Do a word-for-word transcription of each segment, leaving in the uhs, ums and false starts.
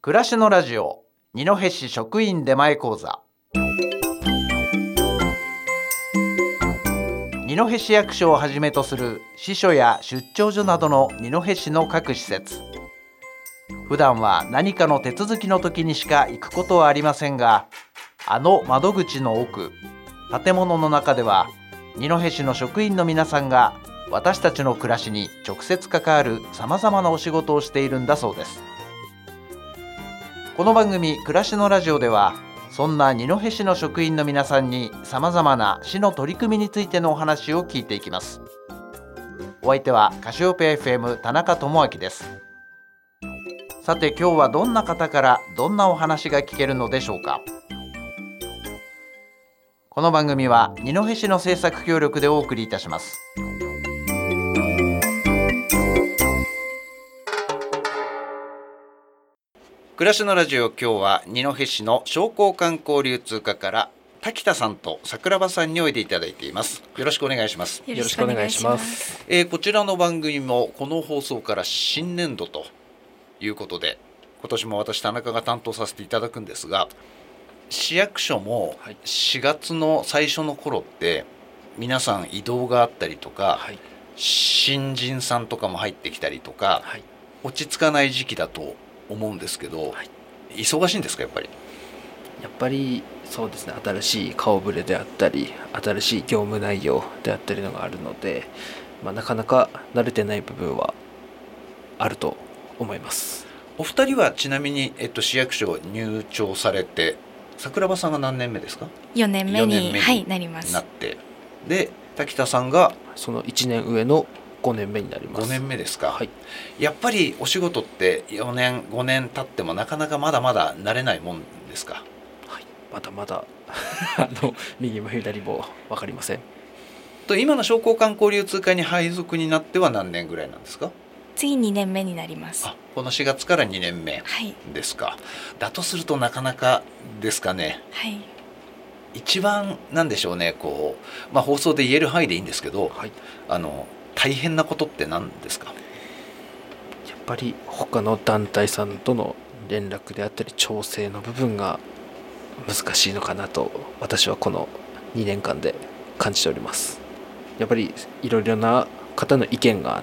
暮らしのラジオ二戸市職員出前講座。二戸市役所をはじめとする支所や出張所などの二戸市の各施設、普段は何かの手続きの時にしか行くことはありませんが、あの窓口の奥、建物の中では二戸市の職員の皆さんが私たちの暮らしに直接関わるさまざまなお仕事をしているんだそうです。この番組暮らしのラジオでは、そんな二戸市の職員の皆さんにさまざまな市の取り組みについてのお話を聞いていきます。お相手はカシオペア エフエム 田中智明です。さて今日はどんな方からどんなお話が聞けるのでしょうか。この番組は二戸市の制作協力でお送りいたします。暮らしのラジオ、今日は二戸市の商工観光流通課から滝田さんと桜庭さんにおいでいただいています。よろしくお願いします。 よろしくお願いします。 えー、こちらの番組もこの放送から新年度ということで、今年も私田中が担当させていただくんですが、市役所もしがつの最初の頃って皆さん移動があったりとか、はい、新人さんとかも入ってきたりとか、はい、落ち着かない時期だと思うんですけど、はい、忙しいんですか？やっぱりやっぱりそうですね、新しい顔ぶれであったり新しい業務内容であったりのがあるので、まあ、なかなか慣れてない部分はあると思います。 お二人はちなみに、えっと、市役所入庁されて、桜庭さんが何年目ですか？ よねんめに、はい、なります。 なって、で滝田さんがそのいちねん上のごねんめになります。 ごねんめですか？ はい、 やっぱりお仕事ってよねんごねん経ってもなかなかまだまだ慣れないもんですか？ はい、まだまだあの右も左も分かりませんと。今の商工観光流通課に配属になっては何年ぐらいなんですか？ 次にねんめになります。 あ、このしがつからにねんめですか？はい、だとするとなかなかですかね。 はい、 一番なんでしょうね、こう、まあ、放送で言える範囲でいいんですけど、はい、あの大変なことって何ですか？ やっぱり他の団体さんとの連絡であったり調整の部分が難しいのかなと私はこのにねんかんで感じております。やっぱりいろいろな方の意見があって、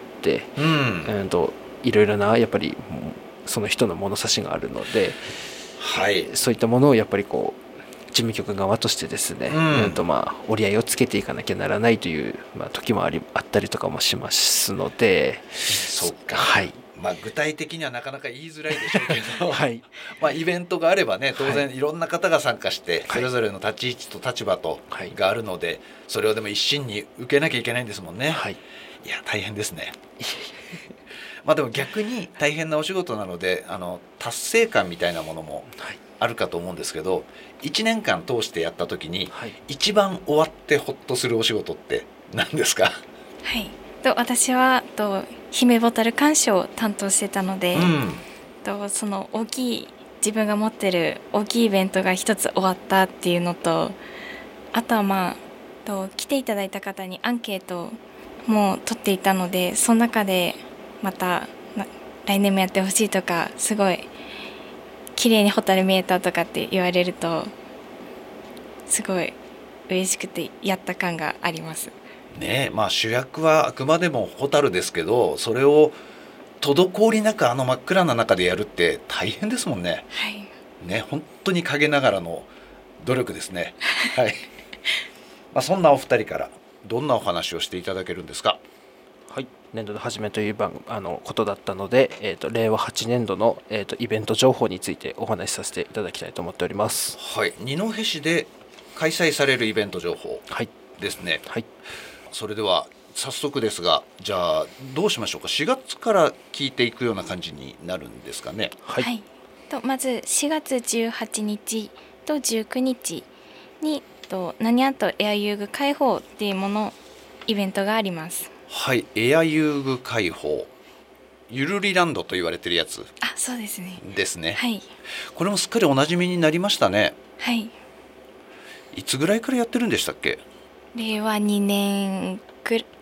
うん、えーといろいろなやっぱりその人の物差しがあるので、 はい、 そういったものをやっぱりこう事務局側としてですね、うん、とまあ折り合いをつけていかなきゃならないという、まあ、時もありあったりとかもしますので、 そうか、 はい、 まあ、具体的にはなかなか言いづらいでしょうけど、 はい、 まあ、イベントがあればね、当然いろんな方が参加して、それぞれの立ち位置と立場とがあるので、それをでも一身に受けなきゃいけないんですもんね。はい、いや大変ですね。まあでも逆に大変なお仕事なので、あの達成感みたいなものもあるかと思うんですけど、いちねんかん通してやった時に、はい、一番終わってホッとするお仕事って何ですか？ はい、と私はと姫ボタル鑑賞を担当してたので、うん、とその大きい自分が持ってる大きいイベントが一つ終わったっていうのと、あとはまあと来ていただいた方にアンケートも取っていたので、その中でまた来年もやってほしいとか、すごい綺麗にホタル見えたとかって言われるとすごい嬉しくてやった感がありますね。え、まあ、主役はあくまでもホタルですけど、それを滞りなくあの真っ暗な中でやるって大変ですもんね。 はい、 ね、本当に陰ながらの努力ですね。はい、まあ、そんなお二人からどんなお話をしていただけるんですか？ はい、年度の初めという番あのことだったので、えー、とれいわはちねんどの、えー、とイベント情報についてお話しさせていただきたいと思っております。 はい、二戸市で開催されるイベント情報ですね。 はい、 それでは早速ですが、じゃあどうしましょうか？しがつから聞いていくような感じになるんですかね。 はい、はい、とまずしがつじゅうはちにちとじゅうくにちにと何あとエア遊具開放っていうものイベントがあります。 はい、エア遊具開放、ゆるりランドと言われてるやつ。 あ、そうですね。 ですね。 はい。 これもすっかりおなじみになりましたね。 はい。 いつぐらいからやってるんでしたっけ？ れいわにねんく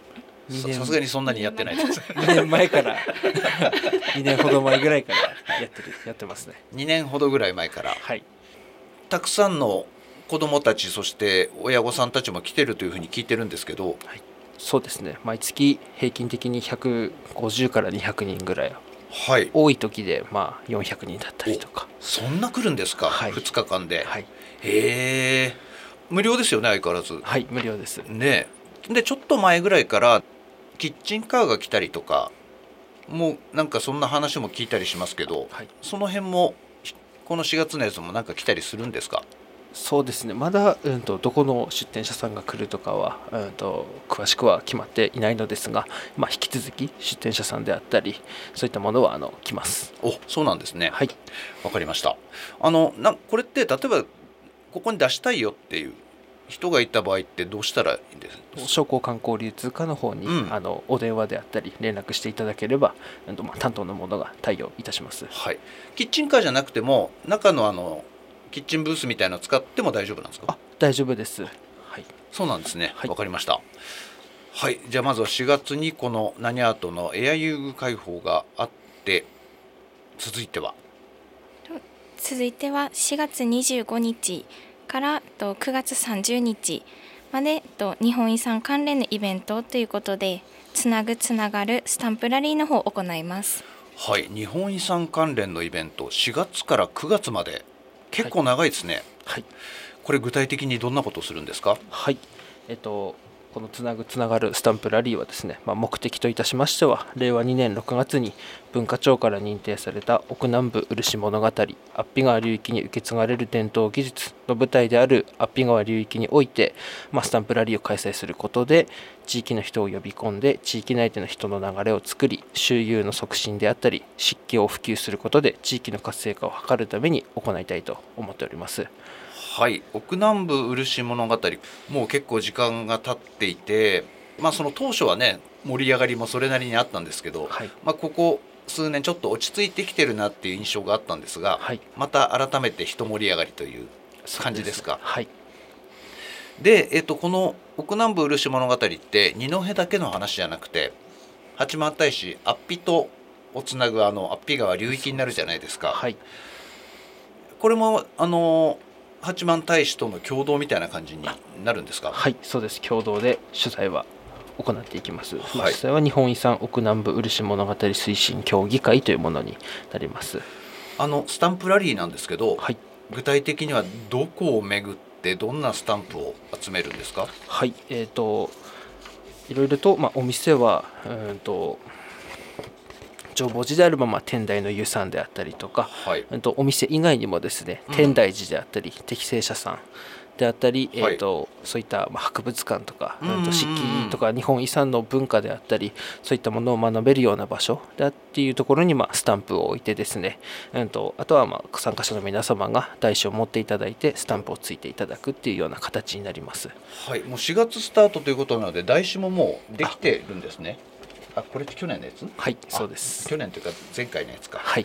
年さすがにそんなにやってないですにねんまえからにねんほど前ぐらいからやってるやってますね。 にねんほどぐらい前から、 はい、 たくさんの子どもたち、そして親御さんたちも来てるというふうに聞いてるんですけど、 はい、そうですね、毎月平均的にひゃくごじゅうからにひゃくにんぐらい、 はい、 多い時でまあよんひゃくにんだったりとか。 そんな来るんですか、はい、ふつかかんで、 はい、 へえ、無料ですよね、相変わらず。 はい、無料ですね。でちょっと前ぐらいからキッチンカーが来たりとか、もうなんかそんな話も聞いたりしますけど、はい、その辺もこのしがつのやつもなんか来たりするんですか？ そうですね、まだ、うん、とどこの出店者さんが来るとかは、うん、と詳しくは決まっていないのですが、まあ、引き続き出店者さんであったりそういったものはあの来ます。 お、そうなんですね。 はい、 わかりました。あのなこれって例えばここに出したいよっていう人がいた場合ってどうしたらいいんですか？ 商工観光流通課の方に、うん、あのお電話であったり連絡していただければ、うんとまあ、担当の者が対応いたします。 はい、キッチンカーじゃなくても中のあのキッチンブースみたいなのを使っても大丈夫なんですか？ あ、大丈夫です。はい、 そうなんですね。 はい、 わかりました。はい、じゃあまずはしがつにこのナニアートのエア遊具開放があって、続いては続いてはしがつにじゅうごにちからくがつさんじゅうにちまで日本遺産関連のイベントということで、つなぐつながるスタンプラリーの方を行います。 はい、日本遺産関連のイベント、しがつからくがつまで結構長いですね。 はい、 これ具体的にどんなことをするんですか？ はい、えっとこのつなぐつながるスタンプラリーはですね、まあ、目的といたしましては、れいわにねんろくがつに文化庁から認定された奥南部漆物語、安比川流域に受け継がれる伝統技術の舞台である安比川流域において、まあ、スタンプラリーを開催することで地域の人を呼び込んで地域内での人の流れを作り、周遊の促進であったり湿気を普及することで地域の活性化を図るために行いたいと思っております。 はい、奥南部漆物語、もう結構時間が経っていて、まあ、その当初はね盛り上がりもそれなりにあったんですけど、はい、まあ、ここ数年ちょっと落ち着いてきてるなっていう印象があったんですが、はい、また改めて一盛り上がりという感じですか？ はい、 で、えっと、この奥南部漆物語って二戸だけの話じゃなくて、八幡平市安比とをつなぐあの安比川流域になるじゃないですか。はい、これもあの八幡平市との共同みたいな感じになるんですか？ はい、そうです。共同で取材は行っていきます。はい、実際は日本遺産奥南部漆物語推進協議会というものになります。 あのスタンプラリーなんですけど、 はい、 具体的にはどこを巡ってどんなスタンプを集めるんですか？ はい、えーといろいろと、まあ、お店はうんと浄法寺であれば、まあ、天台の湯さんであったりとか、はい、とお店以外にもですね、天台寺であったり、うん、適正社さんであったり、はい、えー、とそういった、まあ、博物館とか、うんうんうん、漆器とか日本遺産の文化であったりそういったものを学べるような場所だっていうところに、まあ、スタンプを置いてですね、うん、とあとは、まあ、参加者の皆様が台紙を持っていただいてスタンプをついていただくっていうような形になります。 はい、もうしがつスタートということなので台紙ももうできてるんですね。あ、これって去年のやつ？ はい、そうです。 去年というか前回のやつか。 はい。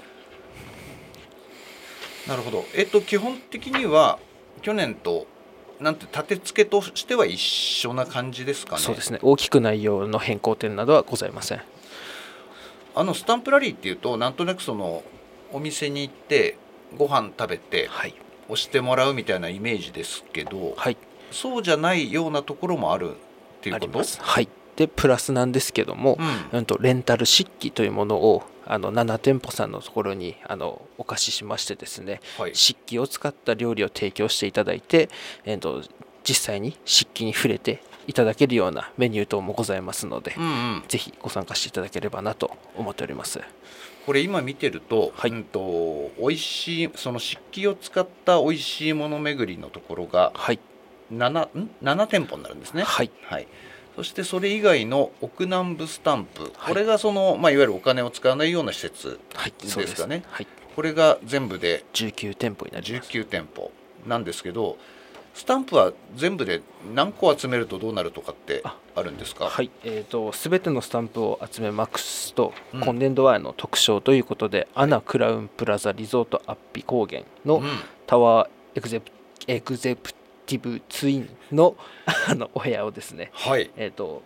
なるほど。えっと基本的には去年となんて立て付けとしては一緒な感じですかね？ そうですね。大きく内容の変更点などはございません。 あのスタンプラリーっていうとなんとなくそのお店に行ってご飯食べて押してもらうみたいなイメージですけど、はい、そうじゃないようなところもあるっていうこと？あります。 はい。でプラスなんですけども、うん、とレンタル漆器というものをあのななてんぽさんのところにあのお貸ししましてですね、はい、漆器を使った料理を提供していただいて、えー、と実際に漆器に触れていただけるようなメニュー等もございますので、うんうん、ぜひご参加していただければなと思っております。 これ今見てると、はい、うんと美味しいその漆器を使った美味しいもの巡りのところが なな, んななてんぽになるんですね。 はい、 はい、そしてそれ以外の奥南部スタンプ、はい、これがその、まあ、いわゆるお金を使わないような施設ですかね。 はい、 これが全部でじゅうきゅうてんぽになります。 じゅうきゅうてんぽなんですけど、スタンプは全部で何個集めるとどうなるとかってあるんですか？ はい、えーと、全てのスタンプを集めますと、うん、今年度はの特賞ということで、はい、アナクラウンプラザリゾート安比高原のタワーエグゼプ、エグゼプティブツイン の, あのお部屋をですね、 はい、 えーとまあ、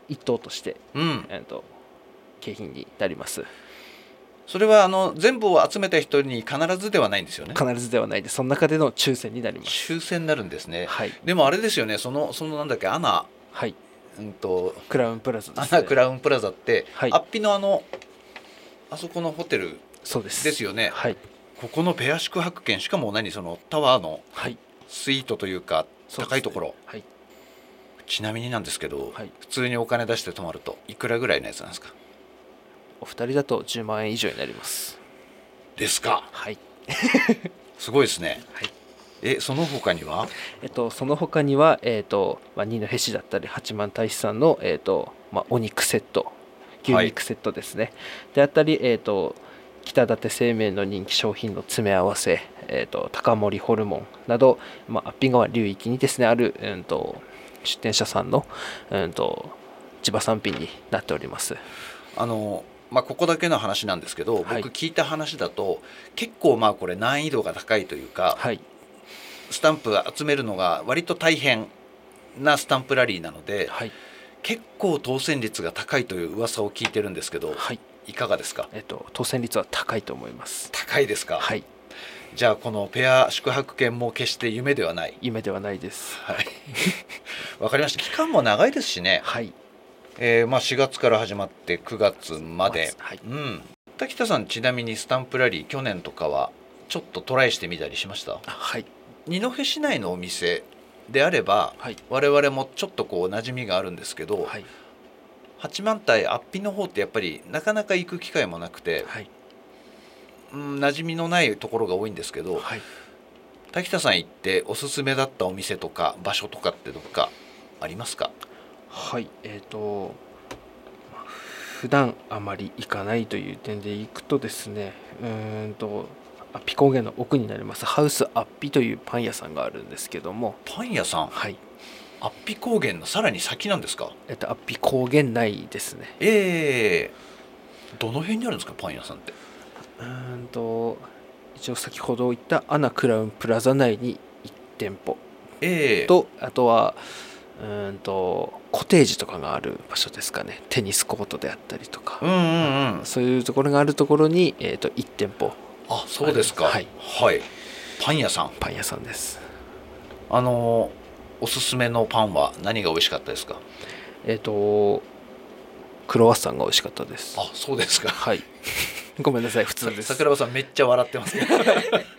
一等として、 うんえー、と景品になります。 それはあの全部を集めた人に必ずではないんですよね。 必ずではないです。その中での抽選になります。 抽選になるんですね。 はい、 でもあれですよね、そのそのなんだっけアナ、 はい、 うんとクラウンプラザですアね。 ナクラウンプラザって、 はい、 アッピのあのあそこのホテルそうですですよね。 はい、 ここのペア宿泊券、しかも何そのタワーのはい、 スイートというか高いところ、 ね、はい、 ちなみになんですけど、 はい、 普通にお金出して泊まるといくらぐらいのやつなんですか？ お二人だとじゅうまんえん以上になります。 ですか？ はいすごいですね。 はい、 えその他には、 えっと、その他には、えっとまあ、二戸市だったり八幡平市さんの、えっとまあ、お肉セット、牛肉セットですね、はい、であったり、えっと北舘製麺の人気商品の詰め合わせ、えっと高森ホルモンなど、まあ、アッピン川流域にですねある、えっと出店者さんの、えっと地場産品になっております。 あのまあ、ここだけの話なんですけど、 はい、 僕聞いた話だと結構まあこれ難易度が高いというか、 はい、 スタンプ集めるのが割と大変なスタンプラリーなので、 はい、 結構当選率が高いという噂を聞いてるんですけど、 はい、 いかがですか？ えっと、当選率は高いと思います。 高いですか？ はい、 じゃあこのペア宿泊券も決して夢ではない？ 夢ではないです。 はいわかりました。期間も長いですしね。 はい、 えーまあ、しがつから始まってくがつまで、 はい、 うん、滝田さん、ちなみにスタンプラリー去年とかはちょっとトライしてみたりしました？ はい、 二戸市内のお店であれば、はい、我々もちょっとこう馴染みがあるんですけど、はい、八幡平アッピの方ってやっぱりなかなか行く機会もなくて、はい、うん、馴染みのないところが多いんですけど、はい、滝田さん行っておすすめだったお店とか場所とかってどこかありますか？ はい、えーと普段あまり行かないという点で行くとですね、うーんとアッピ高原の奥になりますハウスアッピというパン屋さんがあるんですけども。 パン屋さん？ はい、 アッピ高原のさらに先なんですか？ えっとアッピ高原内ですね。 えー、どの辺にあるんですか、パン屋さんって？ うーんと一応先ほど言ったアナクラウンプラザ内にいち店舗、えー、とあとはうーんとコテージとかがある場所ですかね。テニスコートであったりとか、うんうんうん、そういうところがあるところに、えー、といち店舗。 あ、そうですか。はい、はい、パン屋さん。 パン屋さんです。 あのおすすめのパンは何が美味しかったですか？ えっ、ー、とクロワッサンが美味しかったです。 あ、そうですか。はい。 ごめんなさい、普通です。 桜庭さんめっちゃ笑ってますね。はい、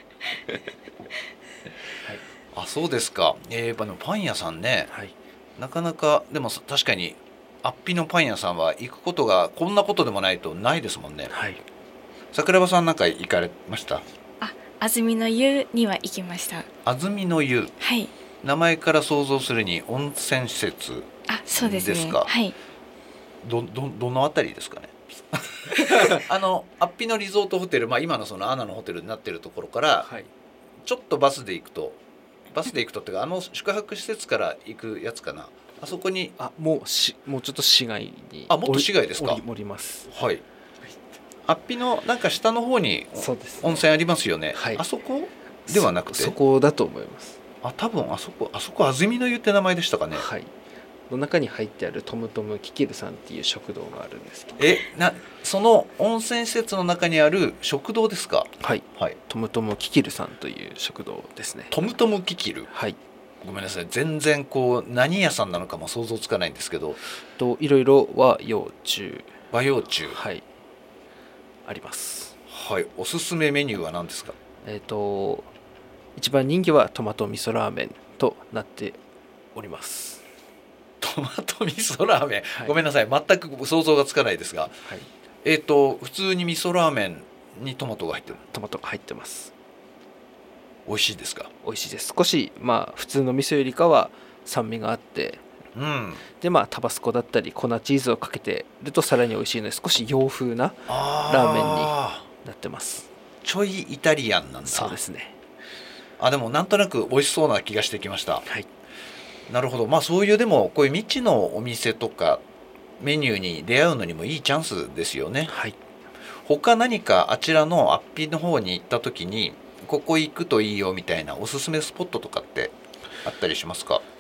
あ、そうですか。えー、パン屋さんね、はい、なかなかでも確かにアッピのパン屋さんは行くことがこんなことでもないとないですもんね。はい。桜庭さんなんか行かれました？ あ、安曇野湯には行きました。 安曇野湯。はい。名前から想像するに温泉施設ですか？ あ、そうですね。はい。 どどどのあたりですかね？あのアッピのリゾートホテル、まあ、今のそのアナのホテルになっているところから、はい、ちょっとバスで行くとバスで行くとっていうかあの宿泊施設から行くやつかな、あそこに。 あ、もうしもうちょっと市外に。 あ、もっと市外ですか？ 降ります。 はい。アッピのなんか下の方に温泉ありますよね。はい、あそこではなくてそ, そこだと思います。 あ、多分あそこあそこ安曇野湯って名前でしたかね。 はい。の中に入ってあるトムトムキキルさんっていう食堂があるんですけど。 えなその温泉施設の中にある食堂ですか？ はい、はい、トムトムキキルさんという食堂ですね。 トムトムキキル。はい。ごめんなさい、全然こう何屋さんなのかも想像つかないんですけど。 といろいろ和洋中和洋中、 はい、あります。 はい。おすすめメニューは何ですか？ えっと一番人気はトマト味噌ラーメンとなっております。 トマト味噌ラーメン、はい、ごめんなさい、全く想像がつかないですが、はい、えっと普通に味噌ラーメンにトマトが入ってる？ トマトが入ってます。 美味しいですか？ 美味しいです。少しまあ普通の味噌よりかは酸味があって、うん、でまあタバスコだったり粉チーズをかけてるとさらに美味しいので、少し洋風なラーメンになってます。 ちょいイタリアンなんだ。 そうですね。 あ、でもなんとなく美味しそうな気がしてきました。 はい。 なるほど。まあそういうでもこういう未知のお店とかメニューに出会うのにもいいチャンスですよね。はい。他何かあちらのアッピの方に行った時にここ行くといいよみたいなおすすめスポットとかってあったりしますか？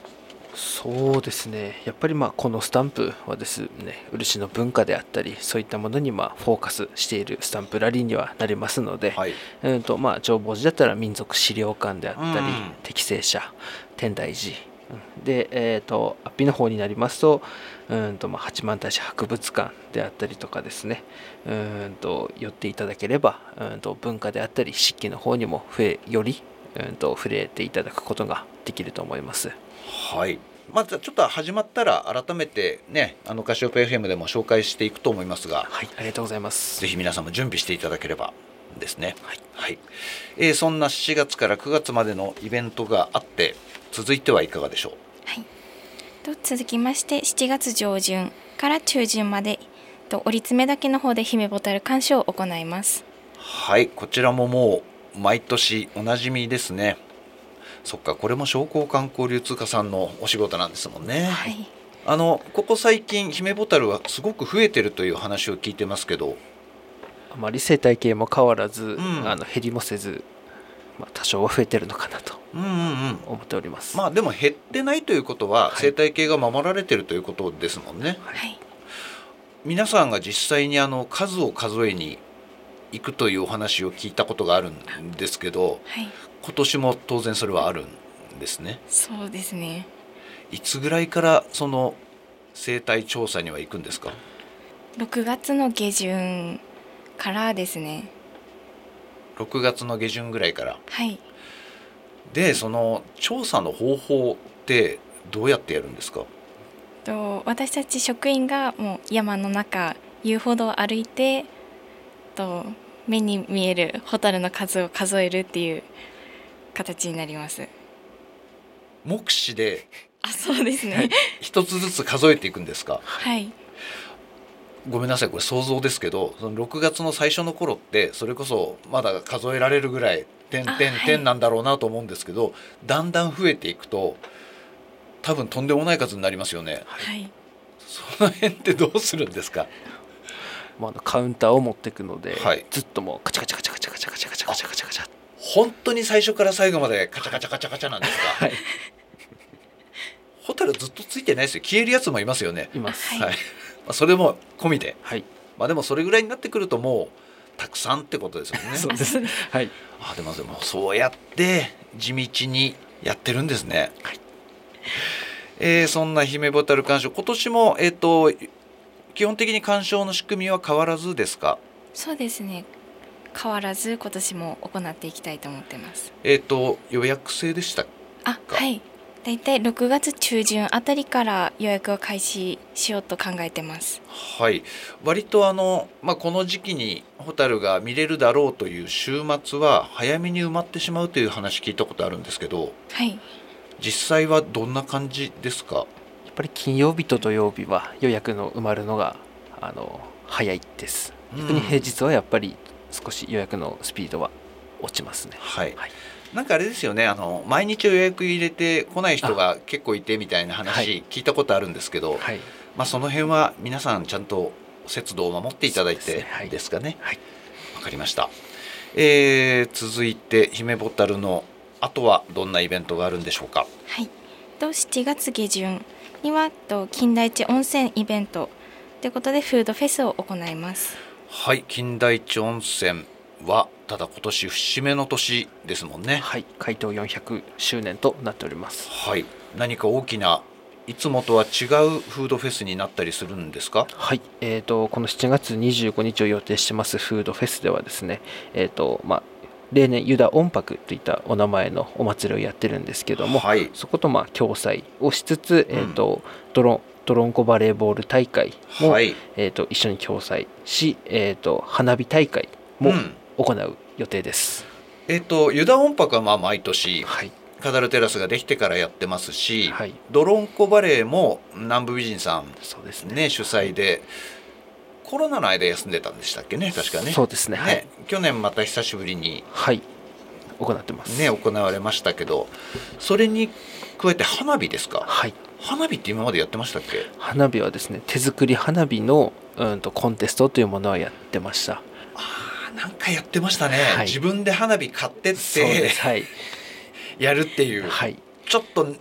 そうですね、やっぱりまあこのスタンプはですね、漆の文化であったりそういったものにまあフォーカスしているスタンプラリーにはなりますので、はい、うんとまあ浄法寺だったら民族資料館であったり、うん、適正社、天台寺で、えー、とアッピの方になりますと、うんとまあ八幡平市博物館であったりとかですね、うんと寄っていただければ、うんと文化であったり漆器の方にも増えより、うんと触れていただくことができると思います。 はい、まずちょっと始まったら改めてね、あのカシオペ エフエム でも紹介していくと思いますが、 はい、ありがとうございます。 ぜひ皆さんも準備していただければですね。はい、はい、えー、そんなしちがつからくがつまでのイベントがあって、続いてはいかがでしょう。 はい、と続きましてしちがつ上旬から中旬までと折詰岳の方で姫ボタル鑑賞を行います。 はい、こちらももう毎年おなじみですね。そっか、これも商工観光流通課さんのお仕事なんですもんね。はい、あのここ最近姫ボタルはすごく増えてるという話を聞いてますけど、 あまり生態系も変わらず、うん、あの減りもせず、まあ、多少は増えてるのかなと思っております。 うんうんうん、まあでも減ってないということは、はい、生態系が守られてるということですもんね。はい、皆さんが実際にあの数を数えに行くというお話を聞いたことがあるんですけど、はい、今年も当然それはあるんですね。 そうですね。 いつぐらいからその生態調査には行くんですか？ ろくがつの下旬からですね。 ろくがつの下旬ぐらいから。 はい。 で、その調査の方法ってどうやってやるんですか？ と私たち職員がもう山の中遊歩道を歩いてと目に見えるホタルの数を数えるっていう形になります。 目視で、 あ、そうですね。 一つずつ数えていくんですか？ はい。 ごめんなさい、これ想像ですけど、そのろくがつの最初の頃ってそれこそまだ数えられるぐらい点点点なんだろうなと思うんですけど、はい、だんだん増えていくと多分とんでもない数になりますよね。 はい。 その辺ってどうするんですか？ まあ、カウンターを持っていくので、 はい、 ずっともうカチャカチャカチャカチャカチャカチャカチャカチャカチャカチャ。 本当に最初から最後までカチャカチャカチャカチャなんですか？はい。ホタルずっとついてないですよ。消えるやつもいますよね。 います。 はい。それも込みで。 はい。 まあでもそれぐらいになってくるともうたくさんってことですよね。 そうです。はい。 あ、でもでもそうやって地道にやってるんですね。はい。えー、そんな姫ボタル鑑賞、今年もえっと基本的に鑑賞の仕組みは変わらずですか？ そうですね。変わらず今年も行っていきたいと思ってます。 えっと予約制でしたか？ あ、はい。だいたいろくがつ中旬あたりから予約を開始しようと考えてます。 はい。割とあの、まあ、この時期にホタルが見れるだろうという週末は早めに埋まってしまうという話聞いたことあるんですけど、 はい。 実際はどんな感じですか？ やっぱり金曜日と土曜日は予約の埋まるのがあの早いです。逆に平日はやっぱり少し予約のスピードは落ちますね。 はい、はい。なんかあれですよね、あの毎日予約入れて来ない人が結構いてみたいな話聞いたことあるんですけど、はい、まあ、その辺は皆さんちゃんと節度を守っていただいてですかね。はい、わかりました。えー、続いて姫ボタルのあとはどんなイベントがあるんでしょうか？ はい、としちがつ下旬にはと金田一温泉イベントということでフードフェスを行います。 はい、金田一温泉はただ今年節目の年ですもんね。 はい、開湯よんひゃくしゅうねんとなっております。 はい、何か大きないつもとは違うフードフェスになったりするんですか？ はい、えーとこのしちがつにじゅうごにちを予定してますフードフェスではですね、えーとまあ例年ユダ音泊といったお名前のお祭りをやってるんですけども、はい、そことまあ共催をしつつ、うん、えーとドロンドロンコバレーボール大会も、はい、えーと一緒に共催し、えーと花火大会も行う予定です。 うん、えーとユダ音泊はまあ毎年、はい、カダルテラスができてからやってますし、はい、ドロンコバレーも南部美人さん、そうですね、主催でコロナの間休んでたんでしたっけね、確かね。 そうですね、はい、 去年また久しぶりに、 はい、行ってますね、行われましたけど、それに加えて花火ですか？ はい、 花火って今までやってましたっけ？ 花火はですね、手作り花火の、うん、とコンテストというものはやってました。 あ、なんかやってましたね、はい、自分で花火買ってって、 そうです、はい、 やるっていう、はい、ちょっと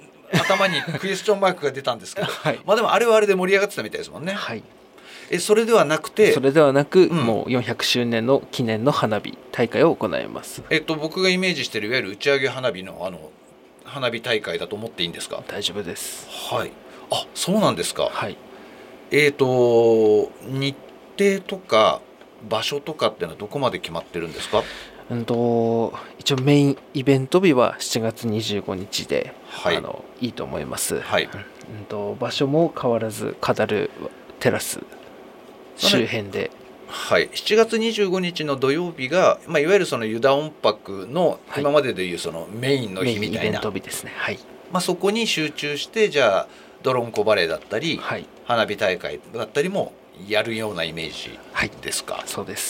頭にクエスチョンマークが出たんですけど、 はい、 まあでもあれはあれで盛り上がってたみたいですもんね。 はい、 えそれではなくてそれではなく、 うん、 もうよんひゃくしゅうねんの記念の花火大会を行います。 えっと僕がイメージしているいわゆる打ち上げ花火のあの花火大会だと思っていいんですか？ 大丈夫です。 はい。あ、そうなんですか。 はい。 えっと日程とか場所とかってのはどこまで決まってるんですか？ うんと一応メインイベント日はしちがつにじゅうごにちで、はい、あのいいと思います。 はい。 うんと場所も変わらずカダルテラス周辺で、 はい、しちがつにじゅうごにちの土曜日が、まあ、いわゆるそのユダ音楽の今まででいうそのメインの日みたいな、 メインイベント日ですね。はい。 まあ、そこに集中してじゃあドロンコバレーだったり、 はい、 花火大会だったりもやるようなイメージですか？ はい、そうです。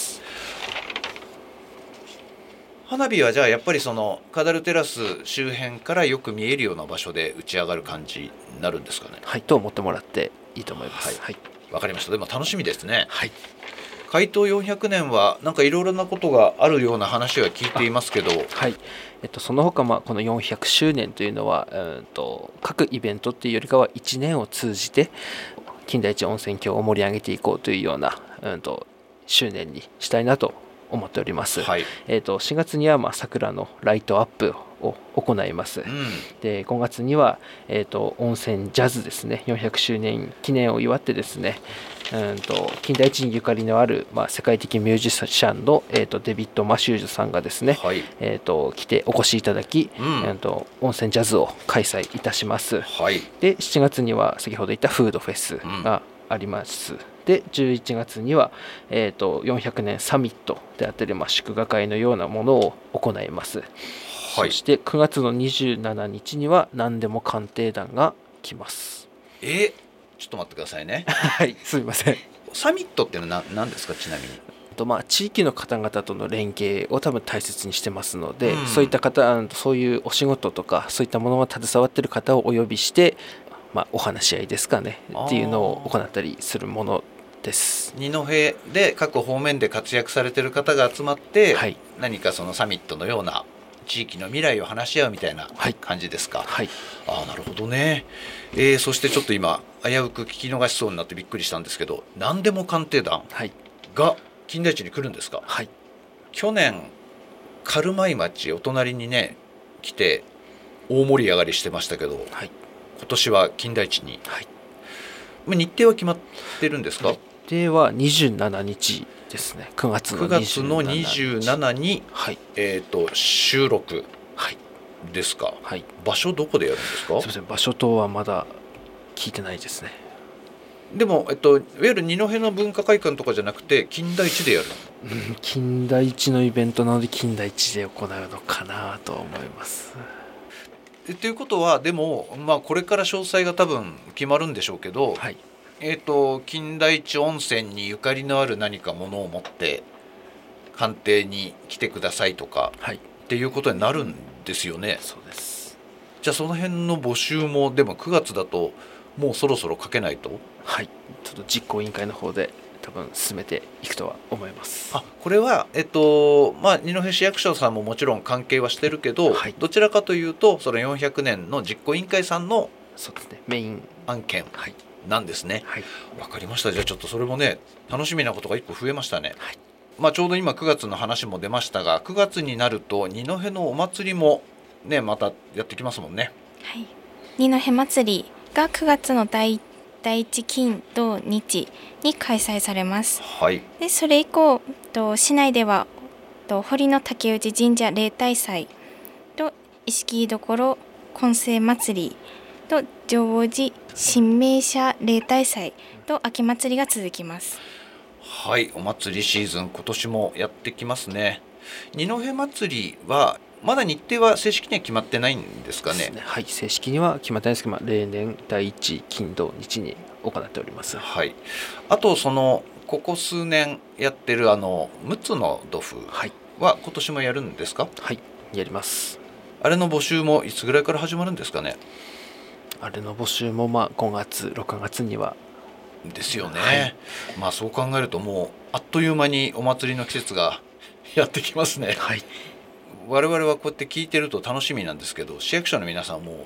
花火はじゃあやっぱりそのカダルテラス周辺からよく見えるような場所で打ち上がる感じになるんですかね？ はい、と思ってもらっていいと思います。 はい、 はい、 わかりました。でも楽しみですね。 はい。 開湯よんひゃくねんはなんかいろいろなことがあるような話は聞いていますけど、 はい、えっと、その他、まあ、このよんひゃくしゅうねんというのは、うんと各イベントっていうよりかはいちねんを通じて金田一温泉郷を盛り上げていこうというような、うんと周年にしたいなと思っております。 はい。 えっと、しがつにはまあ桜のライトアップを行います。 うん、 でごがつには、えー、と温泉ジャズですね、よんひゃくしゅうねん記念を祝ってですね、うんと金田一にゆかりのある、まあ、世界的ミュージシャンの、えー、とデビッド・マシュージュさんがですね、 はい、 えー、と来てお越しいただき、 うんえー、と温泉ジャズを開催いたします。 はい、 でしちがつには先ほど言ったフードフェスがあります。うん、でじゅういちがつには、えー、とよんひゃくねんサミットであったり、まあ、祝賀会のようなものを行います。はい、そしてくがつのにじゅうしちにちには何でも鑑定団が来ます。 えちょっと待ってくださいね。 はい、すみません。 サミットっていうのは何ですか？ちなみにと、まあ、地域の方々との連携を多分大切にしてますので、 うん、 そういった方、そういうお仕事とかそういったものが携わっている方をお呼びして、まあ、お話し合いですかねっていうのを行ったりするものです。 二戸で各方面で活躍されている方が集まって、 はい、 何かそのサミットのような地域の未来を話し合うみたいな感じですか？ はい、 ああ、なるほどね。えー、そしてちょっと今危うく聞き逃しそうになってびっくりしたんですけど、何でも鑑定団が金田一に来るんですか？ はい、去年軽米町お隣にね来て大盛り上がりしてましたけど、はい、今年は金田一に、はい、日程は決まってるんですか？ 日程はにじゅうしちにちですね。くがつのにじゅうしちにち、くがつのにじゅうしちに、はい、えーと収録ですか？はい、場所どこでやるんですか？ すみません、場所等はまだ聞いてないですね。 でも、えっと、いわゆる二戸の文化会館とかじゃなくて金田一でやる、 うん、金田一のイベントなので金田一で行うのかなと思います。 ということはでも、まあ、これから詳細が多分決まるんでしょうけど、はい、えーと、金田一温泉にゆかりのある何かものを持って鑑定に来てくださいとか、はい、っていうことになるんですよね。 そうです。 じゃあその辺の募集もでもくがつだともうそろそろかけないと。 はい、ちょっと実行委員会の方で多分進めていくとは思います。 あ、これは、えっとまあ、二戸市役所さんももちろん関係はしてるけど、はい、どちらかというとそのよんひゃくねんの実行委員会さんのそうですね、メイン案件なんですね。はい、わかりました。じゃあちょっとそれもね楽しみなことがいっこ増えましたね。はい、まあ、ちょうど今くがつの話も出ましたが、くがつになると二戸のお祭りもねまたやってきますもんね。 はい、二戸祭りがくがつの第第一金土日に開催されます。はい、でそれ以降と市内ではと堀の竹内神社例大祭と石木どころ混成祭りと浄王寺神明社例大祭と秋祭りが続きます。 はい、お祭りシーズン今年もやってきますね。二戸祭りはまだ日程は正式には決まってないんですか ね, ね。はい、正式には決まってないですけど、まあ、例年第一金土日に行っております。 はい、あとそのここ数年やってるあの陸奥の土風は今年もやるんですか？ はい、やります。 あれの募集もいつぐらいから始まるんですかね？ あれの募集もまあごがつろくがつにはですよね。はい、まあそう考えるともうあっという間にお祭りの季節がやってきますね。はい、我々はこうやって聞いてると楽しみなんですけど、市役所の皆さんも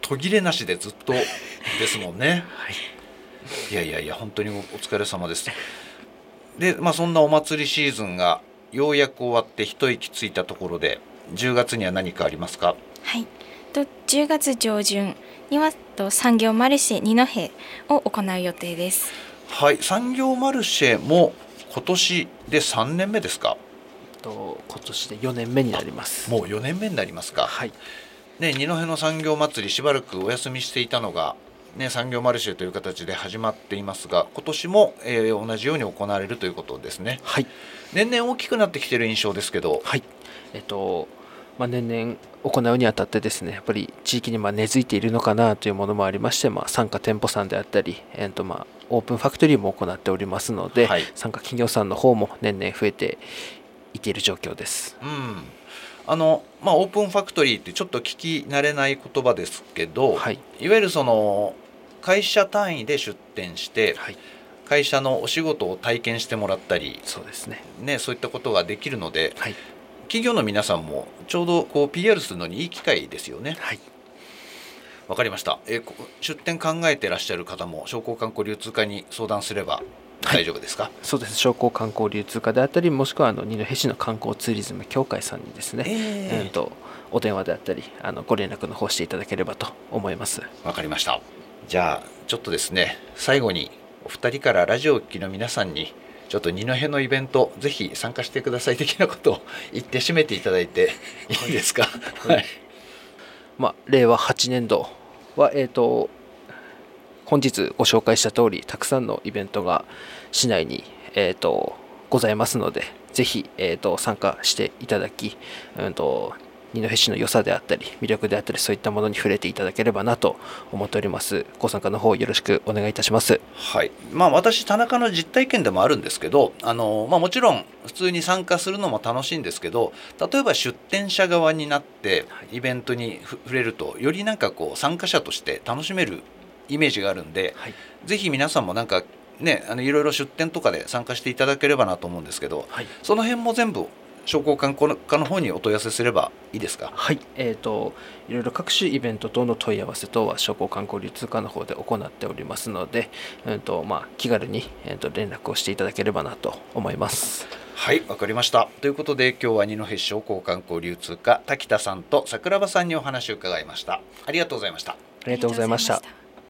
途切れなしでずっとですもんね、はい、いやいやいや本当にお疲れ様です。で、まあ、そんなお祭りシーズンがようやく終わって一息ついたところでじゅうがつには何かありますか？ はい、とじゅうがつ上旬にはと産業マルシェ二戸を行う予定です。 はい、産業マルシェも今年でさんねんめですか？ と今年でよねんめになります。 もうよねんめになりますか。 はい、 ね、二戸の産業祭りしばらくお休みしていたのが、ね、産業マルシェという形で始まっていますが、今年も、えー、同じように行われるということですね。 はい、 年々大きくなってきている印象ですけど、 はい、えっとまあ、年々行うにあたってですね、やっぱり地域にまあ根付いているのかなというものもありまして、まあ、参加店舗さんであったり、えーとまあ、オープンファクトリーも行っておりますので、はい、参加企業さんの方も年々増えていっている状況です。 うん、あのまあ、オープンファクトリーってちょっと聞き慣れない言葉ですけど、はい、いわゆるその会社単位で出店して、はい、会社のお仕事を体験してもらったり、 そうですね、 ね、そういったことができるので、 はい、 企業の皆さんもちょうどこう ピーアール するのにいい機会ですよね。はい、わかりました。え出店考えてらっしゃる方も商工観光流通課に相談すれば大丈夫ですか？はい、 そうです。商工観光流通課であったり、もしくはあの二戸市の観光ツーリズム協会さんにですね、えーえー、とお電話であったりあのご連絡の方していただければと思います。 わかりました。じゃあちょっとですね、最後にお二人からラジオを聴きの皆さんにちょっと二戸のイベントぜひ参加してください的なことを言って締めていただいていいですか？はい、 まあ、れいわはちねんどは、えー、と本日ご紹介した通りたくさんのイベントが市内に、えー、とございますので、ぜひ、えー、と参加していただき、うん、と二戸市の良さであったり魅力であったりそういったものに触れていただければなと思っております。ご参加の方よろしくお願いいたします。 はい、まあ、私田中の実体験でもあるんですけど、あの、まあ、もちろん普通に参加するのも楽しいんですけど、例えば出店者側になってイベントに触れるとよりなんかこう参加者として楽しめるイメージがあるんで、はい、ぜひ皆さんもなんかね、あのいろいろ出店とかで参加していただければなと思うんですけど、はい、その辺も全部商工観光課の方にお問い合わせすればいいですか？ はい、えーと、いろいろ各種イベント等の問い合わせ等は商工観光流通課の方で行っておりますので、えーとまあ、気軽に、えーと連絡をしていただければなと思います。 はい、わかりました。ということで今日は二戸市商工観光流通課滝田さんと桜庭さんにお話を伺いました。ありがとうございました。ありがとうございました。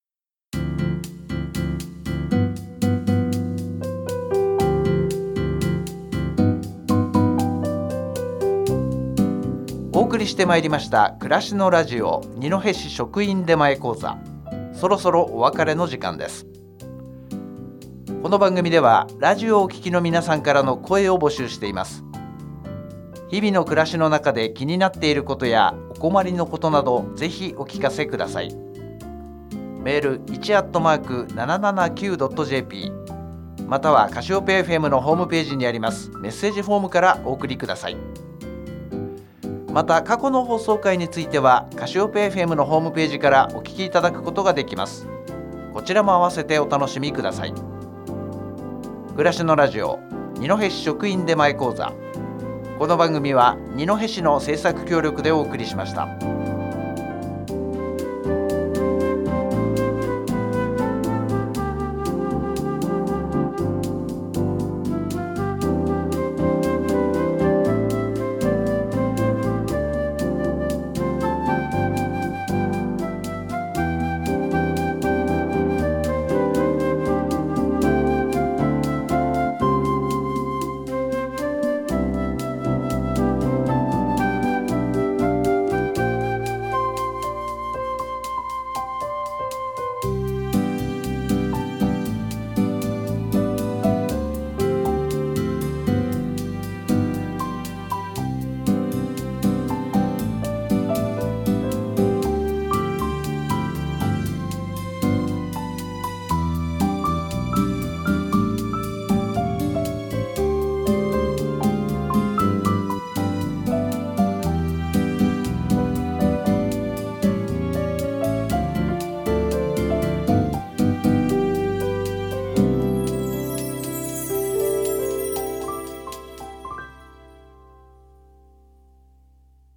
お送りしてまいりました暮らしのラジオ二戸市職員出前講座、そろそろお別れの時間です。この番組ではラジオをお聞きの皆さんからの声を募集しています。日々の暮らしの中で気になっていることやお困りのことなどぜひお聞かせください。メール いち アットマーク ななななきゅう ドット ジェーピー またはカシオペ エフエム のホームページにありますメッセージフォームからお送りください。また過去の放送回についてはカシオペ エフエム のホームページからお聞きいただくことができます。こちらも合わせてお楽しみください。暮らしのラジオ二戸市職員出前講座、この番組は二戸市の制作協力でお送りしました。